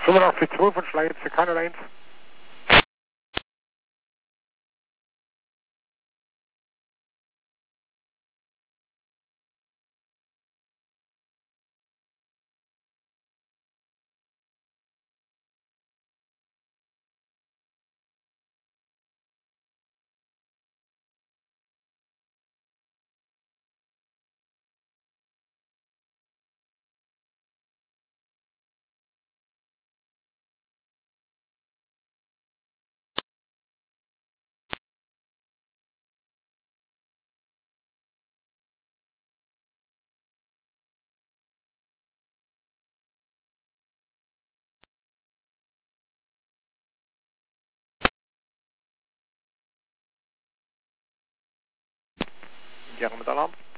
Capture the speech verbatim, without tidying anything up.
fünfundachtzig Komma zwei von Schleiz, Kanal eins. Gerne mit Alarm.